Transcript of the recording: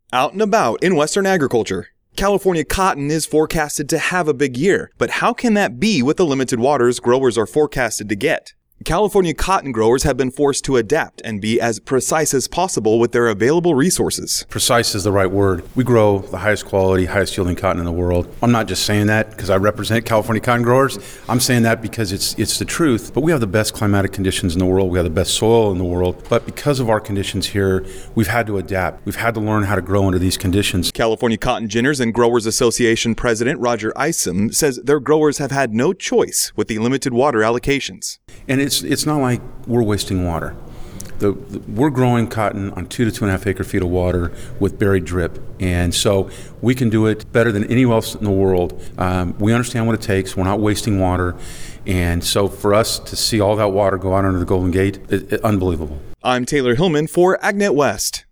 Out and about in Western agriculture. California cotton is forecasted to have a big year, but how can that be with the limited waters growers are forecasted to get? California cotton growers have been forced to adapt and be as precise as possible with their available resources. Precise is the right word. We grow the highest quality, highest yielding cotton in the world. I'm not just saying that because I represent California cotton growers. I'm saying that because it's the truth. But we have the best climatic conditions in the world. We have the best soil in the world. But because of our conditions here, we've had to adapt. We've had to learn how to grow under these conditions. California Cotton Ginners and Growers Association President Roger Isom says their growers have had no choice with the limited water allocations. And it's not like we're wasting water. We're growing cotton on 2 to 2.5 acre feet of water with buried drip. And so we can do it better than anyone else in the world. We understand what it takes. We're not wasting water. And so for us to see all that water go out under the Golden Gate, it's unbelievable. I'm Taylor Hillman for AgNet West.